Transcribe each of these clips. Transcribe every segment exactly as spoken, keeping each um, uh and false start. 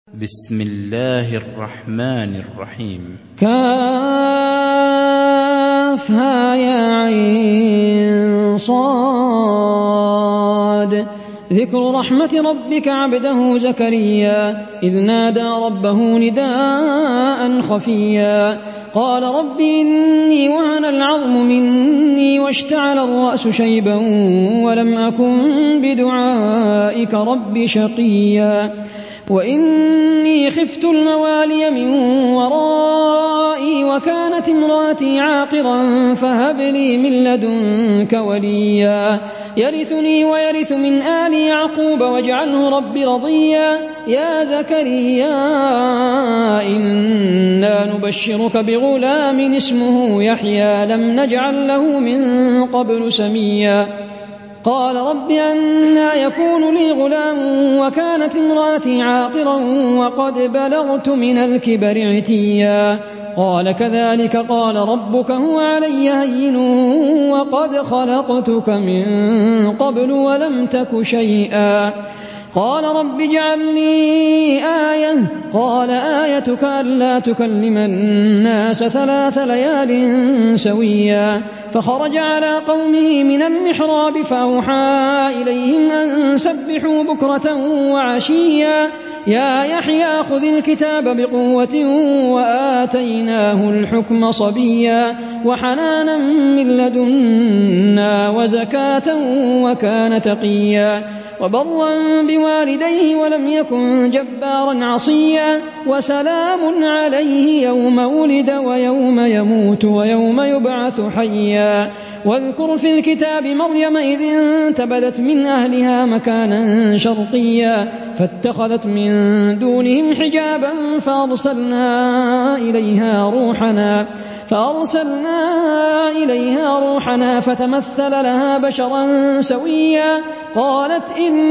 بسم الله الرحمن الرحيم. كافها يا عين صاد. ذكر رحمة ربك عبده زكريا إذ نادى ربه نداء خفيا قال رب إني وهن العظم مني واشتعل الرأس شيبا ولم أكن بدعائك رب شقيا وإني خفت الموالي من ورائي وكانت امرأتي عاقرا فهب لي من لدنك وليا يرثني ويرث من آل يعقوب واجعله رب رضيا يا زكريا إنا نبشرك بغلام اسمه يحيى لم نجعل له من قبل سميا قال رب أنى يكون لي غلام وكانت امرأتي عاقرا وقد بلغت من الكبر عتيا قال كذلك قال ربك هو علي هين وقد خلقتك من قبل ولم تك شيئا قال رب اجعل لي آية قال آيتك ألا تكلم الناس ثلاث ليال سويا فخرج على قومه من المحراب فأوحى إليهم أن سبحوا بكرة وعشيا يا يحيى خذ الكتاب بقوة وآتيناه الحكم صبيا وحنانا من لدنا وزكاة وكان تقيا وبرا بوالديه ولم يكن جبارا عصيا وسلام عليه يوم ولد ويوم يموت ويوم يبعث حيا واذكر في الكتاب مريم إذ انتبذت من أهلها مكانا شرقيا فاتخذت من دونهم حجابا فأرسلنا إليها روحنا فأرسلنا إليها روحنا فتمثل لها بشرا سويا قالت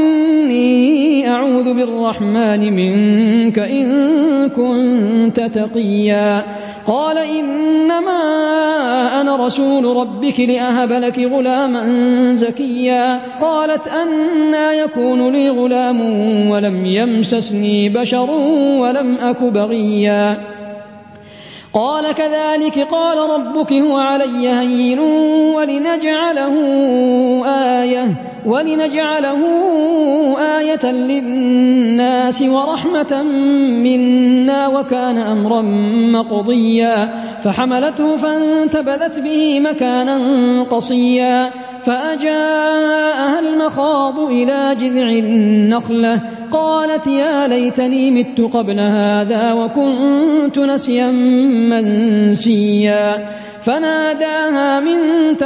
إني أعوذ بالرحمن منك إن كنت تقيا قال إنما أنا رسول ربك لأهب لك غلاما زكيا قالت أنى يكون لي غلام ولم يمسسني بشر ولم أك بغيا قال كذلك قال ربك هو علي هين ولنجعله آية ولنجعله آية للناس ورحمة منا وكان أمرا مقضيا فحملته فانتبذت به مكانا قصيا فأجاءها المخاض إلى جذع النخلة قالت يا ليتني مت قبل هذا وكنت نسيا منسيا فناداها من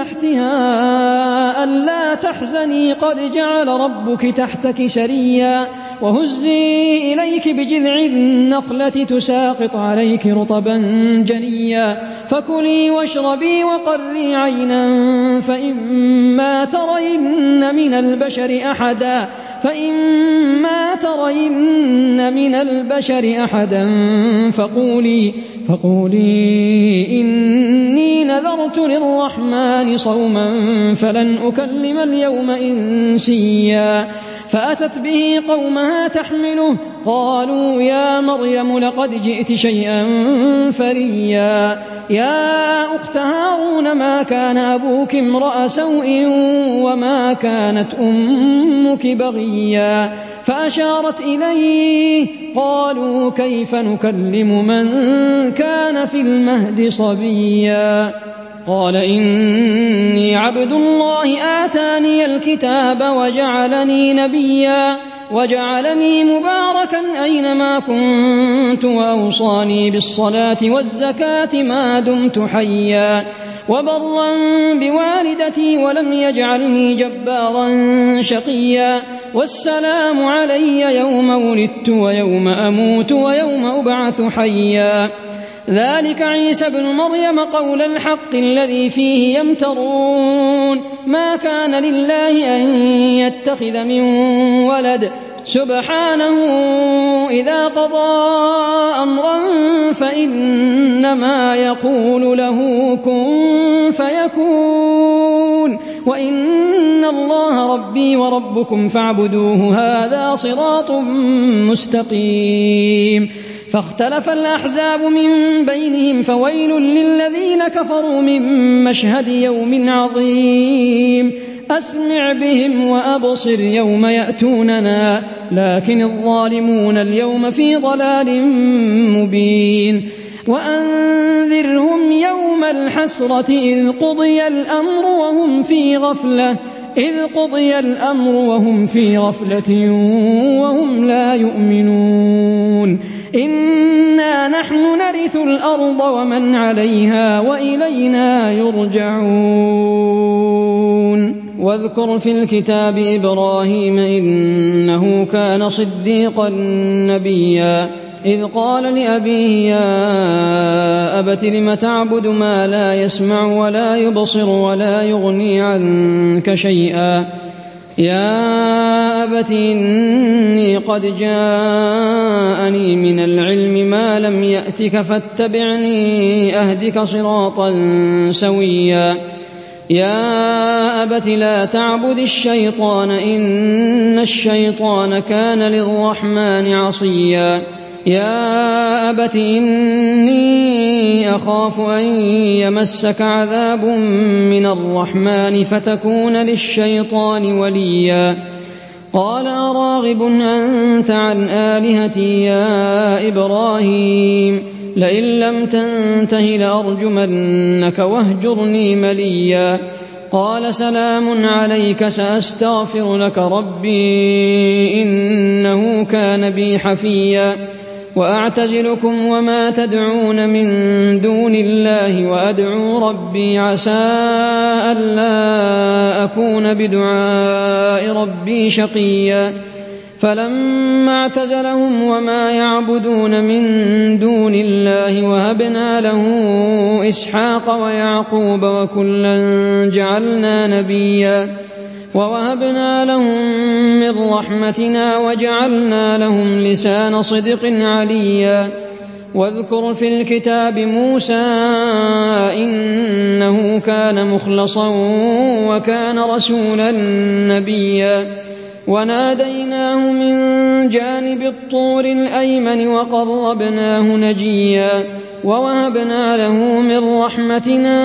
تحتها ألا تحزني قد جعل ربك تحتك سريا وهزي إليك بجذع النخلة تساقط عليك رطبا جنيا فكلي واشربي وقري عينا فإما ترين من البشر أحدا فإما ترين من البشر أحدا فقولي, فقولي إني نذرت للرحمن صوما فلن أكلم اليوم إنسيا فأتت به قومها تحمله قالوا يا مريم لقد جئت شيئا فريا يا أخت هارون ما كان أبوك امرأ سوء وما كانت أمك بغيا فأشارت إليه قالوا كيف نكلم من كان في المهد صبيا قال إني عبد الله آتاني الكتاب وجعلني نبيا وجعلني مباركا أينما كنت وأوصاني بالصلاة والزكاة ما دمت حيا وبرا بوالدتي ولم يجعلني جبارا شقيا والسلام علي يوم ولدت ويوم أموت ويوم أبعث حيا ذلك عيسى ابن مريم قول الحق الذي فيه يمترون ما كان لله أن يتخذ من ولد سبحانه إذا قضى أمرا فإنما يقول له كن فيكون وإن الله ربي وربكم فاعبدوه هذا صراط مستقيم فاختلف الأحزاب من بينهم فويل للذين كفروا من مشهد يوم عظيم أسمع بهم وأبصر يوم يأتوننا لكن الظالمون اليوم في ضلال مبين وأنذرهم يوم الحسرة إذ قضي الأمر وهم في غفلة إذ قضي الأمر وهم في غفلة وهم لا يؤمنون إنا نحن نرث الأرض ومن عليها وإلينا يرجعون واذكر في الكتاب إبراهيم إنه كان صديقا نبيا إذ قال لأبيه يا أبت لم تعبد ما لا يسمع ولا يبصر ولا يغني عنك شيئا يا أبت إني قد جاءني من العلم ما لم يأتك فاتبعني أهدك صراطا سويا يا أبت لا تعبد الشيطان إن الشيطان كان للرحمن عصيا يا أبت إني أخاف أن يمسك عذاب من الرحمن فتكون للشيطان وليا قال أراغب أنت عن آلهتي يا إبراهيم لئن لم تنته لأرجمنك واهجرني مليا قال سلام عليك سأستغفر لك ربي إنه كان بي حفيا وأعتزلكم وما تدعون من دون الله وأدعو ربي عسى ألا أكون بدعاء ربي شقيا فلما اعتزلهم وما يعبدون من دون الله وهبنا له إسحاق ويعقوب وكلا جعلنا نبيا ووهبنا لهم من رحمتنا وجعلنا لهم لسان صدق عليا واذكر في الكتاب موسى إنه كان مخلصا وكان رسولا نبيا وناديناه من جانب الطور الأيمن وقربناه نجيا ووهبنا له من رحمتنا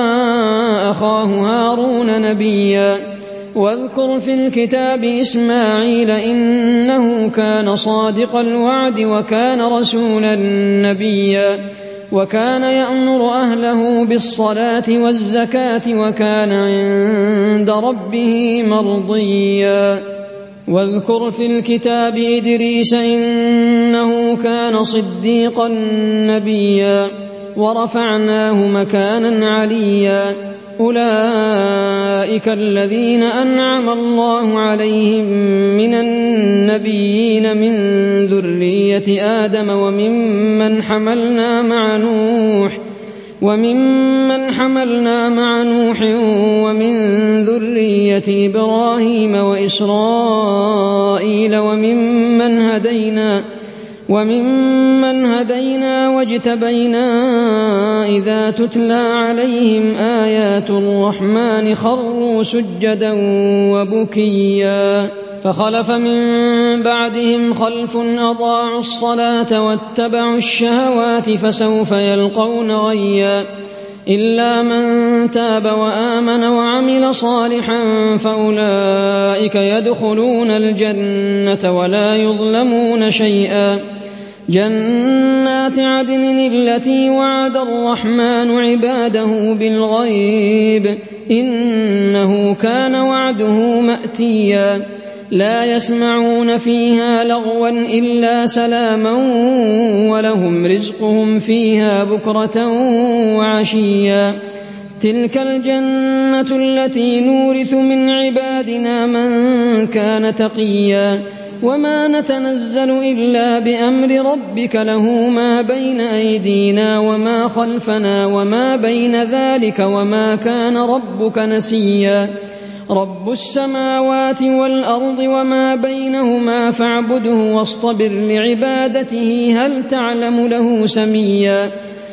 أخاه هارون نبيا واذكر في الكتاب إسماعيل إنه كان صادق الوعد وكان رسولا نبيا وكان يأمر أهله بالصلاة والزكاة وكان عند ربه مرضيا واذكر في الكتاب إدريس إنه كان صديقا نبيا ورفعناه مكانا عليا أولئك الذين أنعم الله عليهم من النبيين من ذرية آدم وممن حملنا مع نوح وممن حملنا مع نوح ومن ذرية إبراهيم وإسرائيل وممن هدينا وممن هدينا واجتبينا إذا تتلى عليهم آيات الرحمن خروا سجدا وبكيا فخلف من بعدهم خلف أضاعوا الصلاة واتبعوا الشهوات فسوف يلقون غيا إلا من تاب وآمن وعمل صالحا فأولئك يدخلون الجنة ولا يظلمون شيئا جنات عدن التي وعد الرحمن عباده بالغيب إنه كان وعده مأتيا لا يسمعون فيها لغوا إلا سلاما ولهم رزقهم فيها بكرة وعشيا تلك الجنة التي نورث من عبادنا من كان تقيا وما نتنزل إلا بأمر ربك له ما بين أيدينا وما خلفنا وما بين ذلك وما كان ربك نسيا رب السماوات والأرض وما بينهما فاعبده واصطبر لعبادته هل تعلم له سميا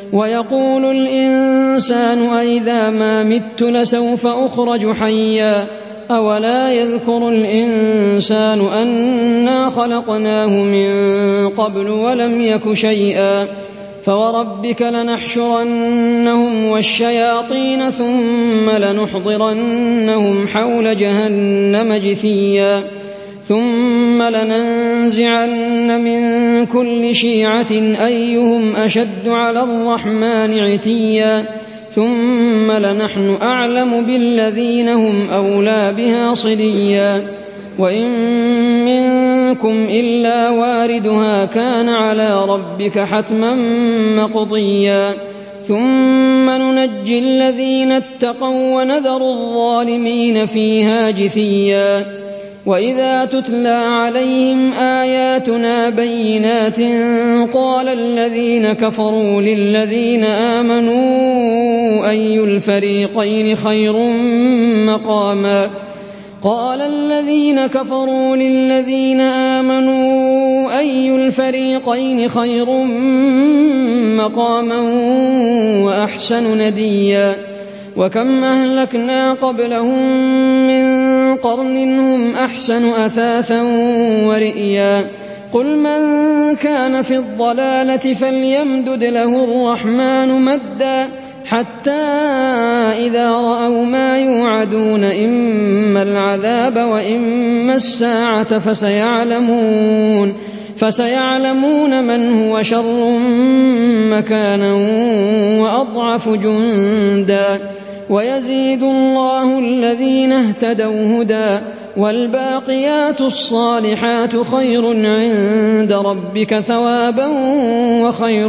ويقول الإنسان أإذا ما مت لسوف أخرج حيا أولا يذكر الإنسان أنا خلقناه من قبل ولم يك شيئا فوربك لنحشرنهم والشياطين ثم لنحضرنهم حول جهنم جثيا ثم لننزعن من كل شيعة أيهم أشد على الرحمن عتيا ثم لنحن أعلم بالذين هم أولى بها صليا وإن منكم إلا واردها كان على ربك حتما مقضيا ثم ننجي الذين اتقوا ونذر الظالمين فيها جثيا وإذا تتلى عليهم آياتنا بينات قال الذين كفروا للذين آمنوا أي الفريقين خير مقاما قال الذين كفروا للذين آمنوا أي الفريقين خير مقاما وأحسن نديا وكم أهلكنا قبلهم من قرن هم أحسن أثاثا ورئيا قل من كان في الضلالة فليمدد له الرحمن مدا حتى إذا رأوا ما يوعدون إما العذاب وإما الساعة فسيعلمون فسيعلمون من هو شر مكانا وأضعف جندا ويزيد الله الذين اهتدوا هدى والباقيات الصالحات خير عند ربك ثوابا وخير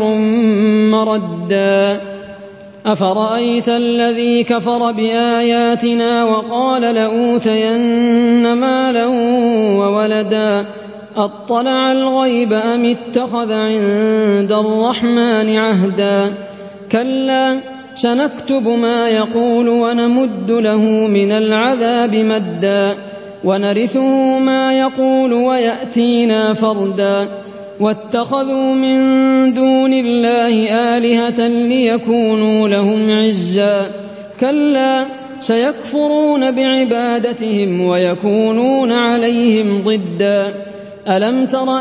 مردا أفرأيت الذي كفر بآياتنا وقال لأوتين مالا وولدا أطلع الغيب أم اتخذ عند الرحمن عهدا كلا سنكتب ما يقول ونمد له من العذاب مدا ونرثه ما يقول ويأتينا فردا واتخذوا من دون الله آلهة ليكونوا لهم عزا كلا سيكفرون بعبادتهم ويكونون عليهم ضدا ألم تر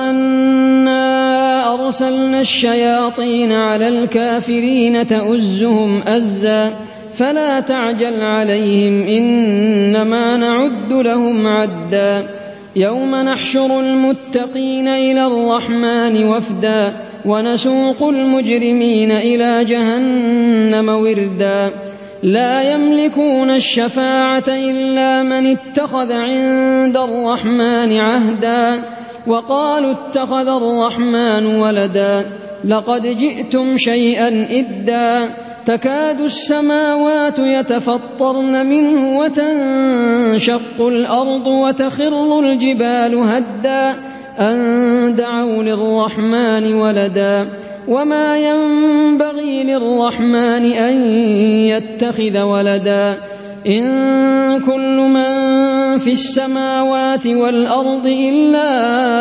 أنا أرسلنا الشياطين على الكافرين تؤزهم أزا فلا تعجل عليهم إنما نعد لهم عدا يوم نحشر المتقين إلى الرحمن وفدا ونسوق المجرمين إلى جهنم وردا لا يملكون الشفاعة إلا من اتخذ عند الرحمن عهدا وقالوا اتخذ الرحمن ولدا لقد جئتم شيئا إدا تكاد السماوات يتفطرن منه وتنشق الأرض وتخر الجبال هدا أن دعوا للرحمن ولدا وما ينبغي للرحمن أن يتخذ ولدا إن كل من في السماوات والأرض إلا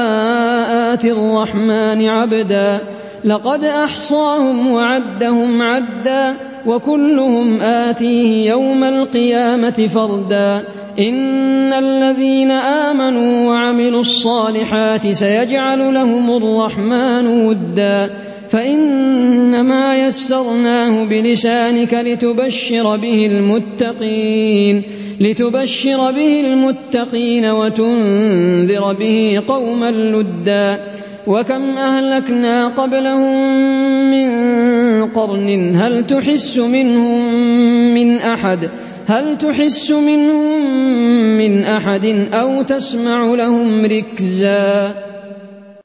آتي الرحمن عبدا لقد أحصاهم وعدهم عدا وكلهم آتيه يوم القيامة فردا إن الذين آمنوا وعملوا الصالحات سيجعل لهم الرحمن ودا فإنما يسرناه بلسانك لتبشر به المتقين لتبشر به المتقين وتنذر به قوما لدا وكم أهلكنا قبلهم من قرن هل تحس منهم من أحد هل تحس منهم من أحد أو تسمع لهم ركزا